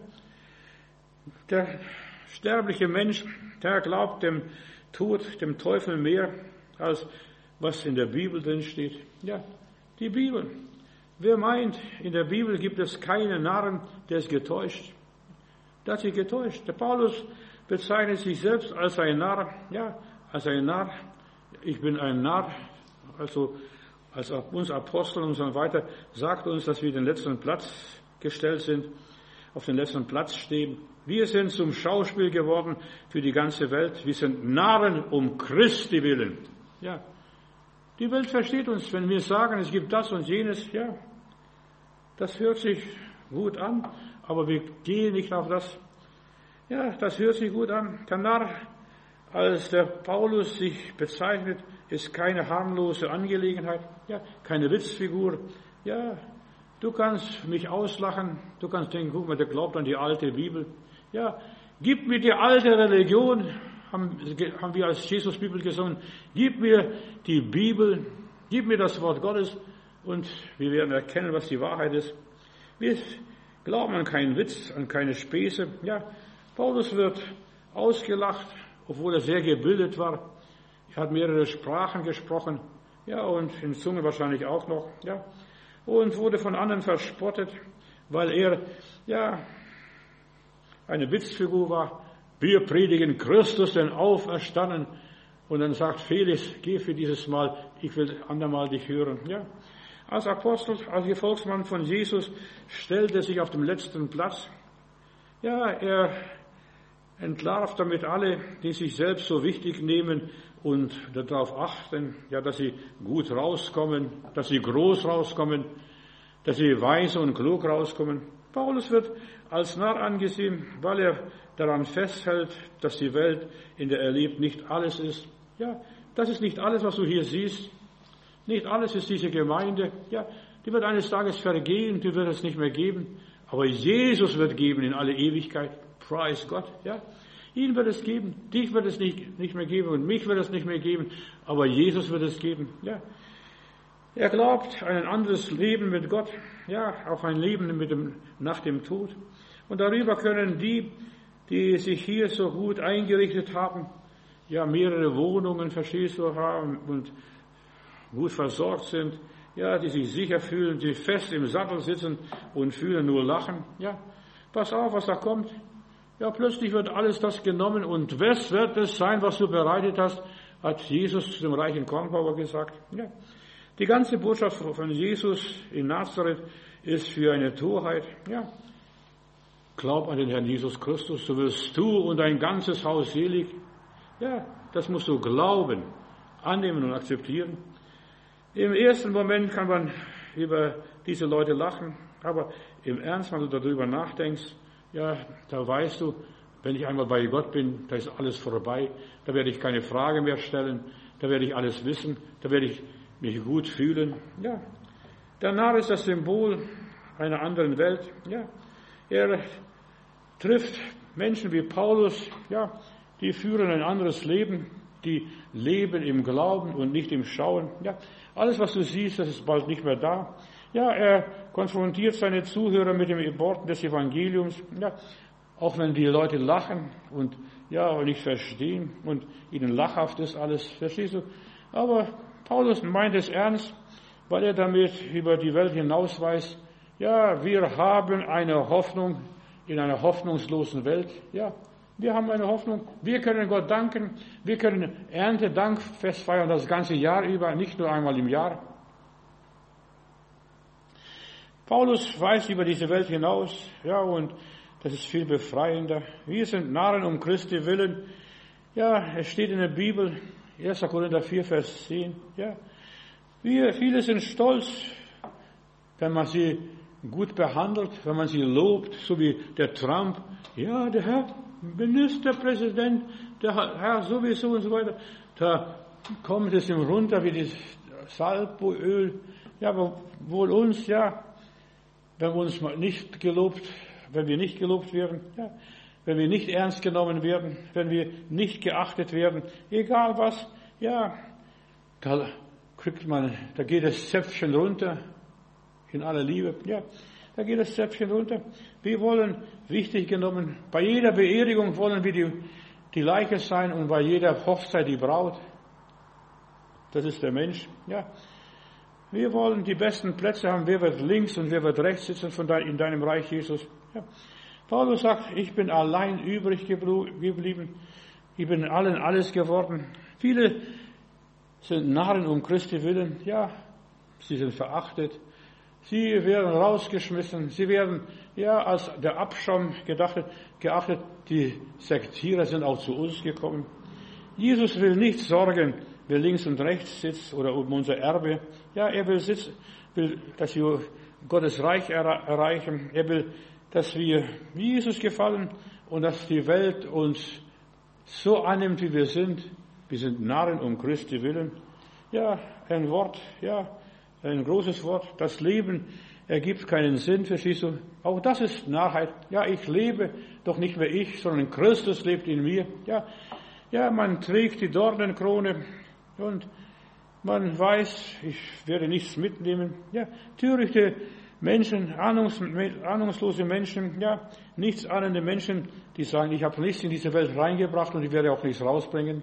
Der sterbliche Mensch, der glaubt dem Tod, dem Teufel mehr, als was in der Bibel drin steht. Ja, die Bibel. Wer meint, in der Bibel gibt es keinen Narren, der ist getäuscht. Der hat sich getäuscht. Der Paulus bezeichnet sich selbst als ein Narr. Ja, als ein Narr, ich bin ein Narr, also als uns Apostel und so weiter, sagt uns, dass wir den letzten Platz gestellt sind, auf den letzten Platz stehen. Wir sind zum Schauspiel geworden für die ganze Welt. Wir sind Narren um Christi willen. Ja, die Welt versteht uns, wenn wir sagen, es gibt das und jenes. Ja, das hört sich gut an, aber wir gehen nicht auf das. Ja, das hört sich gut an. Der Narr, als der Paulus sich bezeichnet, ist keine harmlose Angelegenheit, ja, keine Witzfigur. Ja, du kannst mich auslachen, du kannst denken, guck mal, der glaubt an die alte Bibel. Ja, gib mir die alte Religion, haben, haben wir als Jesus-Bibel gesungen, gib mir die Bibel, gib mir das Wort Gottes und wir werden erkennen, was die Wahrheit ist. Wir glauben an keinen Witz, an keine Späße. Ja, Paulus wird ausgelacht, obwohl er sehr gebildet war. Er hat mehrere Sprachen gesprochen, ja, und in Zunge wahrscheinlich auch noch, ja, und wurde von anderen verspottet, weil er, ja, eine Witzfigur war. Wir predigen Christus, den Auferstanden. Und dann sagt Felix, geh für dieses Mal, ich will andermal dich hören. Ja. Als Apostel, als Gefolgsmann von Jesus stellte er sich auf dem letzten Platz. Ja, er entlarvt damit alle, die sich selbst so wichtig nehmen und darauf achten, ja, dass sie gut rauskommen, dass sie groß rauskommen, dass sie weise und klug rauskommen. Paulus wird als Narr angesehen, weil er daran festhält, dass die Welt, in der er lebt, nicht alles ist. Ja, das ist nicht alles, was du hier siehst. Nicht alles ist diese Gemeinde. Ja, die wird eines Tages vergehen, die wird es nicht mehr geben. Aber Jesus wird geben in alle Ewigkeit. Preis Gott. Ja, ihn wird es geben. Dich wird es nicht, nicht mehr geben und mich wird es nicht mehr geben. Aber Jesus wird es geben. Ja, er glaubt an ein anderes Leben mit Gott. Ja, auf ein Leben mit dem, nach dem Tod. Und darüber können die, die sich hier so gut eingerichtet haben, ja, mehrere Wohnungen, verstehst du, haben und gut versorgt sind, ja, die sich sicher fühlen, die fest im Sattel sitzen und fühlen nur Lachen. Ja, pass auf, was da kommt. Ja, plötzlich wird alles das genommen und was wird es sein, was du bereitet hast, hat Jesus zu dem reichen Kornbauer gesagt. Ja, die ganze Botschaft von Jesus in Nazareth ist für eine Torheit. Ja, glaub an den Herrn Jesus Christus, so wirst du und dein ganzes Haus selig. Ja, das musst du glauben, annehmen und akzeptieren. Im ersten Moment kann man über diese Leute lachen, aber im Ernst, wenn du darüber nachdenkst, ja, da weißt du, wenn ich einmal bei Gott bin, da ist alles vorbei, da werde ich keine Frage mehr stellen, da werde ich alles wissen, da werde ich mich gut fühlen. Ja, der Narr ist das Symbol einer anderen Welt. Ja, er trifft Menschen wie Paulus, ja, die führen ein anderes Leben, die leben im Glauben und nicht im Schauen. Ja, alles, was du siehst, das ist bald nicht mehr da. Ja, er konfrontiert seine Zuhörer mit den Worten des Evangeliums. Ja, auch wenn die Leute lachen und ja nicht verstehen und ihnen lachhaft ist alles, verstehst du? Aber Paulus meint es ernst, weil er damit über die Welt hinausweist. Ja, wir haben eine Hoffnung in einer hoffnungslosen Welt. Ja, wir haben eine Hoffnung. Wir können Gott danken. Wir können Erntedankfest feiern das ganze Jahr über, nicht nur einmal im Jahr. Paulus weist über diese Welt hinaus. Ja, und das ist viel befreiender. Wir sind Narren um Christi willen. Ja, es steht in der Bibel, erster Korinther vier, Vers zehn. Ja, wir, viele sind stolz, wenn man sie gut behandelt, wenn man sie lobt, so wie der Trump. Ja, der Herr Ministerpräsident, der Herr sowieso und so weiter. Da kommt es ihm runter wie das Salböl. Ja, aber wohl uns, ja, wenn wir uns nicht gelobt, wenn wir nicht gelobt werden, ja, wenn wir nicht ernst genommen werden, wenn wir nicht geachtet werden, egal was, ja, da kriegt man, da geht das Zäpfchen runter, in aller Liebe, ja, da geht das Zäpfchen runter. Wir wollen wichtig genommen, bei jeder Beerdigung wollen wir die, die Leiche sein und bei jeder Hochzeit die Braut. Das ist der Mensch, ja. Wir wollen die besten Plätze haben, wer wird links und wer wird rechts sitzen von dein, in deinem Reich, Jesus. Ja. Paulus sagt, ich bin allein übrig geblieben, ich bin allen alles geworden. Viele sind Narren um Christi willen, ja, sie sind verachtet, sie werden rausgeschmissen, sie werden, ja, als der Abschaum gedacht, geachtet, die Sektierer sind auch zu uns gekommen. Jesus will nicht sorgen, wer links und rechts sitzt oder um unser Erbe. Ja, er will sitzen, will, dass wir Gottes Reich erreichen. Er will, dass wir Jesus gefallen und dass die Welt uns so annimmt, wie wir sind. Wir sind Narren um Christi willen. Ja, ein Wort, ja, ein großes Wort. Das Leben ergibt keinen Sinn, verstehst du? Auch das ist Narrheit. Ja, ich lebe, doch nicht mehr ich, sondern Christus lebt in mir. Ja, ja, man trägt die Dornenkrone und man weiß, ich werde nichts mitnehmen. Ja, törichte Menschen, ahnungs, ahnungslose Menschen, ja, nichtsahnende Menschen, die sagen, ich habe nichts in diese Welt reingebracht und ich werde auch nichts rausbringen.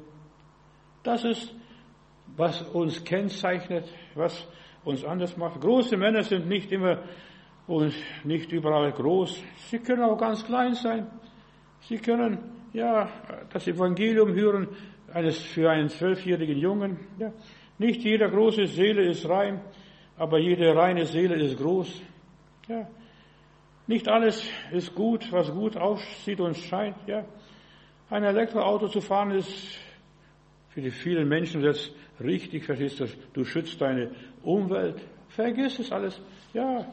Das ist, was uns kennzeichnet, was uns anders macht. Große Männer sind nicht immer und nicht überall groß. Sie können auch ganz klein sein. Sie können, ja, das Evangelium hören eines für einen zwölfjährigen Jungen. Ja. Nicht jede große Seele ist rein, aber jede reine Seele ist groß. Ja. Nicht alles ist gut, was gut aussieht und scheint. Ja. Ein Elektroauto zu fahren ist für die vielen Menschen jetzt richtig, verstehst du? Du schützt deine Umwelt. Vergiss es alles. Ja.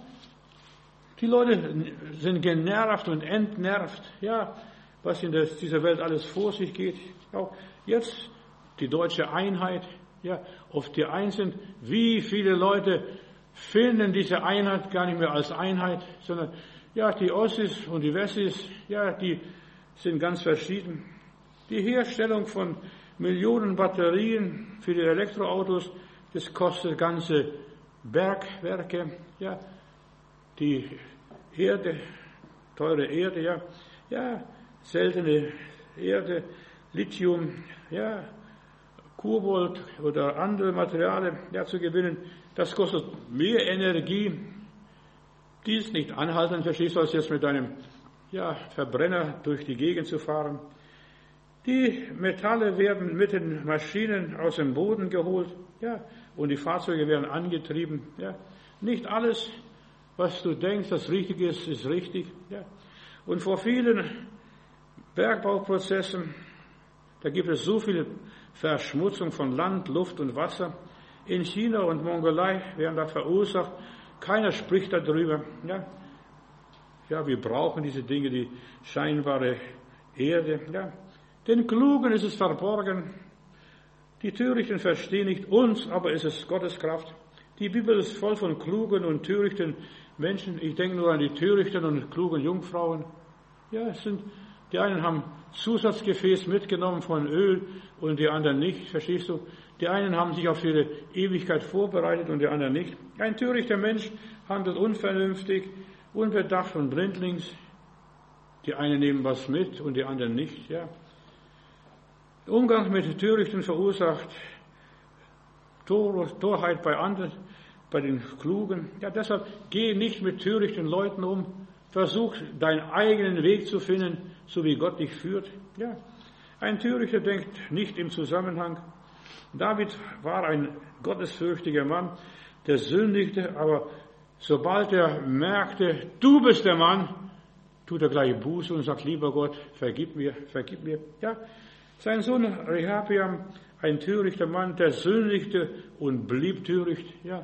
Die Leute sind genervt und entnervt. Ja. Was in dieser Welt alles vor sich geht. Auch jetzt die deutsche Einheit. Ja, auf die eins sind. Wie viele Leute finden diese Einheit gar nicht mehr als Einheit, sondern ja, die Ossis und die Wessis, ja, die sind ganz verschieden. Die Herstellung von Millionen Batterien für die Elektroautos, das kostet ganze Bergwerke, ja, die Erde, teure Erde, ja, ja, seltene Erde, Lithium, ja, Kobold oder andere Materialien ja, zu gewinnen, das kostet mehr Energie. Die ist nicht anhaltend, verstehst du, als jetzt mit einem ja, Verbrenner durch die Gegend zu fahren. Die Metalle werden mit den Maschinen aus dem Boden geholt, ja, und die Fahrzeuge werden angetrieben. Ja. Nicht alles, was du denkst, das richtig ist, ist richtig. Ja. Und vor vielen Bergbauprozessen, da gibt es so viel Verschmutzung von Land, Luft und Wasser. In China und Mongolei werden da verursacht. Keiner spricht darüber. Ja, ja, wir brauchen diese Dinge, die scheinbare Erde. Ja. Den Klugen ist es verborgen. Die Törichten verstehen nicht uns, aber es ist Gottes Kraft. Die Bibel ist voll von klugen und törichten Menschen. Ich denke nur an die törichten und klugen Jungfrauen. Ja, es sind, die einen haben Zusatzgefäß mitgenommen von Öl und die anderen nicht, verstehst du? Die einen haben sich auf ihre Ewigkeit vorbereitet und die anderen nicht. Ein törichter Mensch handelt unvernünftig, unbedacht und blindlings. Die einen nehmen was mit und die anderen nicht, ja. Der Umgang mit Törichten verursacht Tor, Torheit bei anderen, bei den Klugen. Ja, deshalb geh nicht mit törichten Leuten um. Versuch, deinen eigenen Weg zu finden, so wie Gott dich führt. Ja, ein Törichter denkt nicht im Zusammenhang. David war ein gottesfürchtiger Mann, der sündigte, aber sobald er merkte, du bist der Mann, tut er gleich Buße und sagt, lieber Gott, vergib mir, vergib mir. Ja, sein Sohn Rehabeam, ein törichter Mann, der sündigte und blieb töricht. Ja,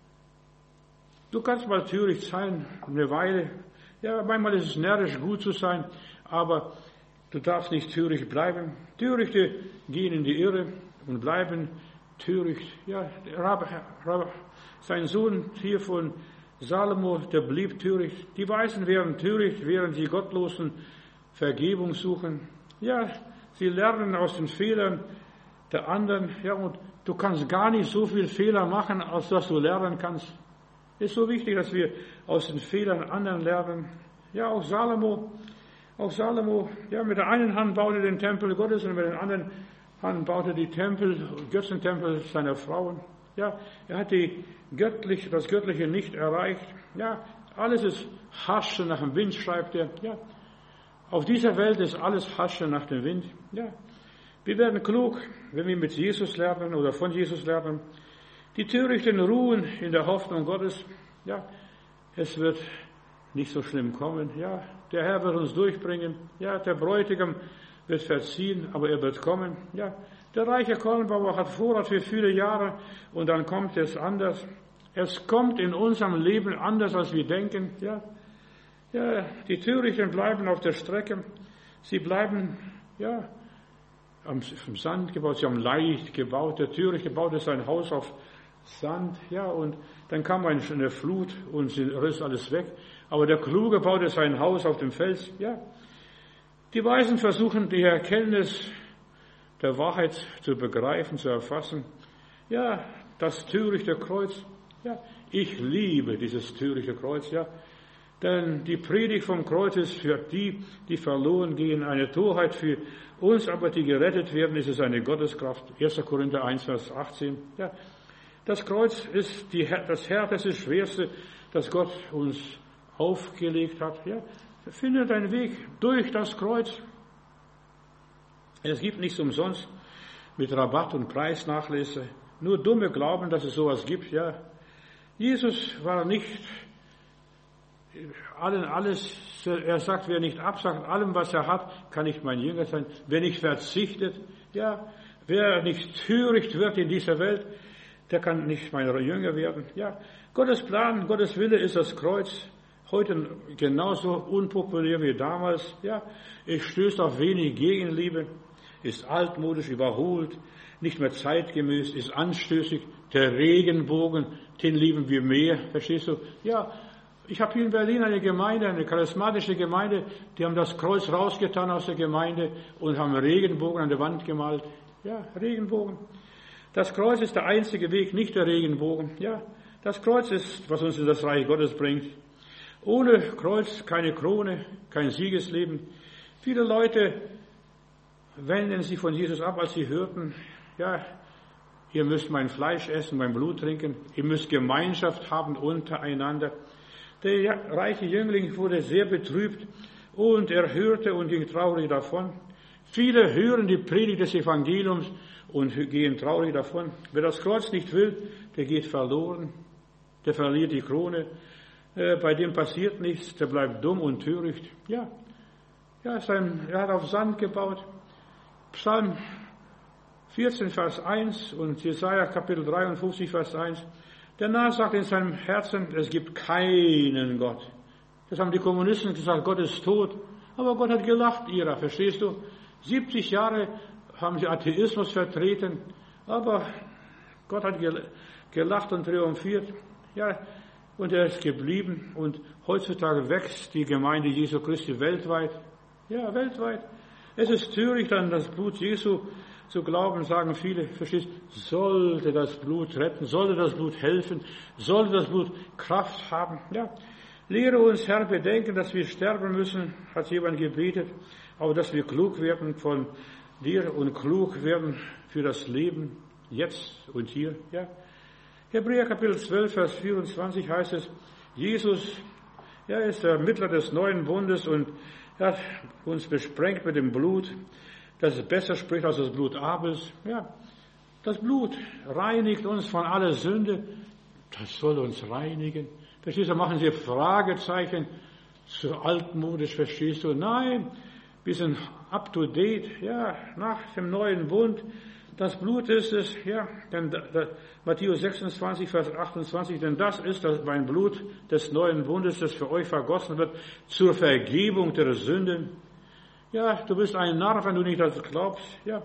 du kannst mal töricht sein, eine Weile. Ja, manchmal ist es närrisch, gut zu sein, aber du darfst nicht töricht bleiben. Törichte gehen in die Irre und bleiben töricht. Ja, Rab, Rab, sein Sohn hier von Salomo, der blieb töricht. Die Weisen werden töricht, während die Gottlosen Vergebung suchen. Ja, sie lernen aus den Fehlern der anderen. Ja, und du kannst gar nicht so viel Fehler machen, als dass du lernen kannst. Es ist so wichtig, dass wir aus den Fehlern anderen lernen. Ja, auch Salomo, auch Salomo, ja, mit der einen Hand baute den Tempel Gottes und mit der anderen Hand baute die Tempel, Götzentempel seiner Frauen. Ja, er hat die göttlich, das Göttliche nicht erreicht. Ja, alles ist Hasche nach dem Wind, schreibt er. Ja, auf dieser Welt ist alles Hasche nach dem Wind. Ja, wir werden klug, wenn wir mit Jesus lernen oder von Jesus lernen. Die Törichten ruhen in der Hoffnung Gottes. Ja, es wird nicht so schlimm kommen. Ja, der Herr wird uns durchbringen. Ja, der Bräutigam wird verziehen, aber er wird kommen. Ja, der reiche Kornbauer hat Vorrat für viele Jahre und dann kommt es anders. Es kommt in unserem Leben anders, als wir denken. Ja, ja, die Törichten bleiben auf der Strecke. Sie bleiben, ja, am Sand gebaut. Sie haben leicht gebaut. Der Törichte baute sein Haus auf Sand, ja, und dann kam eine Flut und sie riss alles weg. Aber der Kluge baute sein Haus auf dem Fels, ja. Die Weisen versuchen, die Erkenntnis der Wahrheit zu begreifen, zu erfassen. Ja, das törichte Kreuz, ja. Ich liebe dieses törichte Kreuz, ja. Denn die Predigt vom Kreuz ist für die, die verloren gehen, eine Torheit. Für uns aber, die gerettet werden, ist es eine Gotteskraft. erster Korinther eins, Vers achtzehn. Ja. Das Kreuz ist die, das härteste, schwerste, das Gott uns aufgelegt hat. Ja. Finde deinen Weg durch das Kreuz. Es gibt nichts umsonst mit Rabatt und Preisnachlässe. Nur Dumme glauben, dass es sowas gibt. Ja. Jesus war nicht allen alles, er sagt, wer nicht absagt, allem, was er hat, kann nicht mein Jünger sein. Wer nicht verzichtet, ja, wer nicht töricht wird in dieser Welt, der kann nicht mein Jünger werden. Ja, Gottes Plan, Gottes Wille ist das Kreuz. Heute genauso unpopulär wie damals. Ja, es stößt auf wenig Gegenliebe, ist altmodisch, überholt, nicht mehr zeitgemäß, ist anstößig. Der Regenbogen, den lieben wir mehr. Verstehst du? Ja, ich habe hier in Berlin eine Gemeinde, eine charismatische Gemeinde, die haben das Kreuz rausgetan aus der Gemeinde und haben Regenbogen an der Wand gemalt. Ja, Regenbogen. Das Kreuz ist der einzige Weg, nicht der Regenbogen. Ja, das Kreuz ist, was uns in das Reich Gottes bringt. Ohne Kreuz keine Krone, kein Siegesleben. Viele Leute wenden sich von Jesus ab, als sie hörten, ja, ihr müsst mein Fleisch essen, mein Blut trinken, ihr müsst Gemeinschaft haben untereinander. Der reiche Jüngling wurde sehr betrübt und er hörte und ging traurig davon. Viele hören die Predigt des Evangeliums und gehen traurig davon. Wer das Kreuz nicht will, der geht verloren, der verliert die Krone, äh, bei dem passiert nichts, der bleibt dumm und töricht. Ja, ja sein, er hat auf Sand gebaut. Psalm vierzehn, Vers eins und Jesaja Kapitel dreiundfünfzig, Vers eins. Der Narr sagt in seinem Herzen, es gibt keinen Gott. Das haben die Kommunisten gesagt, Gott ist tot. Aber Gott hat gelacht, ihrer, verstehst du? siebzig Jahre haben sie Atheismus vertreten, aber Gott hat gelacht und triumphiert. Ja, und er ist geblieben und heutzutage wächst die Gemeinde Jesu Christi weltweit. Ja, weltweit. Es ist töricht, an das Blut Jesu zu glauben, sagen viele, verstehst, sollte das Blut retten, sollte das Blut helfen, sollte das Blut Kraft haben. Ja, lehre uns, Herr, bedenken, dass wir sterben müssen, hat jemand gebetet, aber dass wir klug werden von dir und klug werden für das Leben jetzt und hier. Ja, Hebräer Kapitel zwölf, Vers vierundzwanzig heißt es, Jesus, er ist der Mittler des neuen Bundes und er hat uns besprengt mit dem Blut, dass es besser spricht als das Blut Abels. Ja, das Blut reinigt uns von aller Sünde. Das soll uns reinigen. Verstehst du, machen Sie Fragezeichen zu altmodisch, verstehst du? Nein, wir sind up to date, ja, nach dem neuen Bund. Das Blut ist es, ja, denn da, da, Matthäus sechsundzwanzig, Vers achtundzwanzig, denn das ist das, mein Blut des neuen Bundes, das für euch vergossen wird, zur Vergebung der Sünden. Ja, du bist ein Narr, wenn du nicht das glaubst. Ja,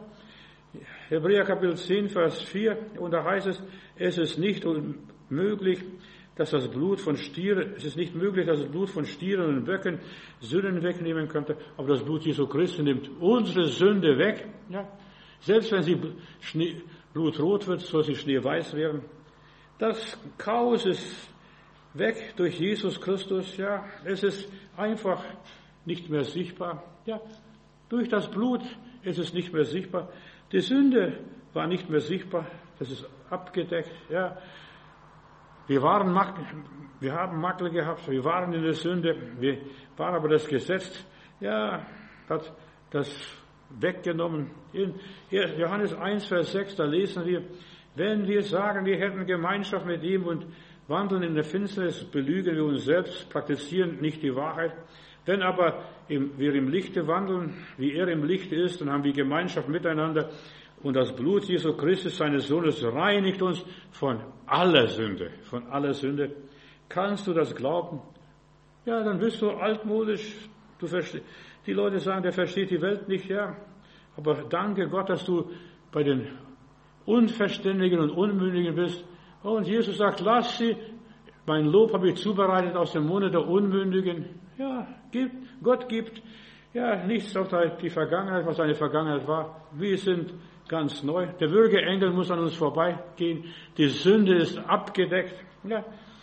Hebräer Kapitel zehn, Vers vier, und da heißt es, es ist nicht möglich, dass das Blut von Stieren, es ist nicht möglich, dass das Blut von Stieren und Böcken Sünden wegnehmen könnte, aber das Blut Jesu Christi nimmt unsere Sünde weg. Ja, selbst wenn sie Schnee, blutrot wird, soll sie schneeweiß werden. Das Chaos ist weg durch Jesus Christus. Ja, es ist einfach nicht mehr sichtbar. Ja, durch das Blut ist es nicht mehr sichtbar. Die Sünde war nicht mehr sichtbar. Das ist abgedeckt. Ja, wir waren Makel, wir haben Makel gehabt. Wir waren in der Sünde. Wir waren aber das Gesetz. Ja, hat das weggenommen. In Johannes eins, Vers sechs, da lesen wir, wenn wir sagen, wir hätten Gemeinschaft mit ihm und wandeln in der Finsternis, belügen wir uns selbst, praktizieren nicht die Wahrheit. Wenn aber wir im Lichte wandeln, wie er im Lichte ist, dann haben wir Gemeinschaft miteinander und das Blut Jesu Christi, seines Sohnes, reinigt uns von aller Sünde, von aller Sünde. Kannst du das glauben? Ja, dann bist du altmodisch. Du verstehst. Die Leute sagen, der versteht die Welt nicht, ja. Aber danke Gott, dass du bei den Unverständigen und Unmündigen bist. Und Jesus sagt, lass sie, mein Lob habe ich zubereitet aus dem Munde der Unmündigen. Ja, gibt, Gott gibt, ja, nichts auf die Vergangenheit, was eine Vergangenheit war. Wir sind ganz neu. Der Würgeengel muss an uns vorbeigehen. Die Sünde ist abgedeckt. Ja,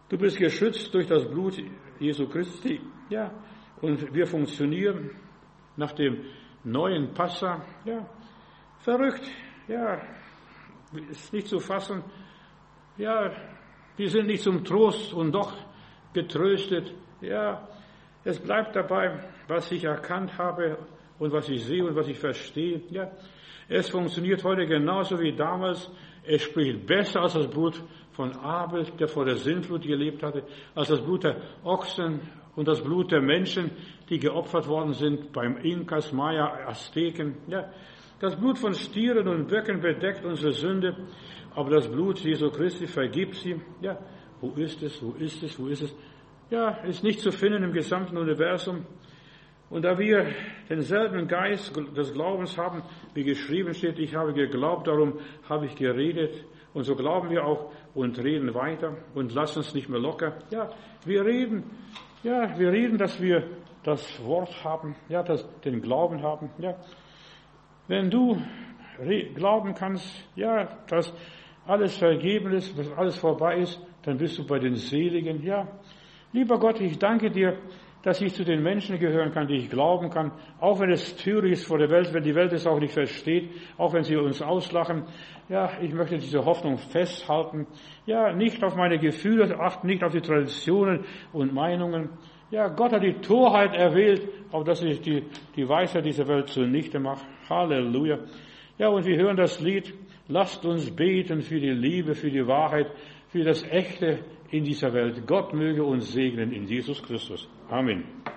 Du bist geschützt durch das Blut Jesu Christi. Ja, und wir funktionieren nach dem neuen Passa. Ja, verrückt. Ja, ist nicht zu fassen. Ja, wir sind nicht zum Trost und doch getröstet. Ja, es bleibt dabei, was ich erkannt habe und was ich sehe und was ich verstehe. Ja, es funktioniert heute genauso wie damals. Es spricht besser als das Blut von Abel, der vor der Sintflut gelebt hatte, als das Blut der Ochsen und das Blut der Menschen, die geopfert worden sind beim Inkas, Maya, Azteken. Ja, das Blut von Stieren und Böcken bedeckt unsere Sünde, aber das Blut Jesu Christi vergibt sie. Ja, wo ist es, wo ist es, wo ist es? Ja, ist nicht zu finden im gesamten Universum. Und da wir denselben Geist des Glaubens haben, wie geschrieben steht, ich habe geglaubt, darum habe ich geredet. Und so glauben wir auch und reden weiter und lassen uns nicht mehr locker. Ja, wir reden, ja, wir reden, dass wir das Wort haben, ja, dass den Glauben haben, ja. Wenn du glauben kannst, ja, dass alles vergeben ist, dass alles vorbei ist, dann bist du bei den Seligen, ja. Lieber Gott, ich danke dir, dass ich zu den Menschen gehören kann, die ich glauben kann, auch wenn es töricht ist vor der Welt, wenn die Welt es auch nicht versteht, auch wenn sie uns auslachen. Ja, ich möchte diese Hoffnung festhalten. Ja, nicht auf meine Gefühle achten, nicht auf die Traditionen und Meinungen. Ja, Gott hat die Torheit erwählt, auf dass ich die, die Weisheit dieser Welt zunichte mache. Halleluja. Ja, und wir hören das Lied, lasst uns beten für die Liebe, für die Wahrheit, für das Echte in dieser Welt. Gott möge uns segnen in Jesus Christus. Amen.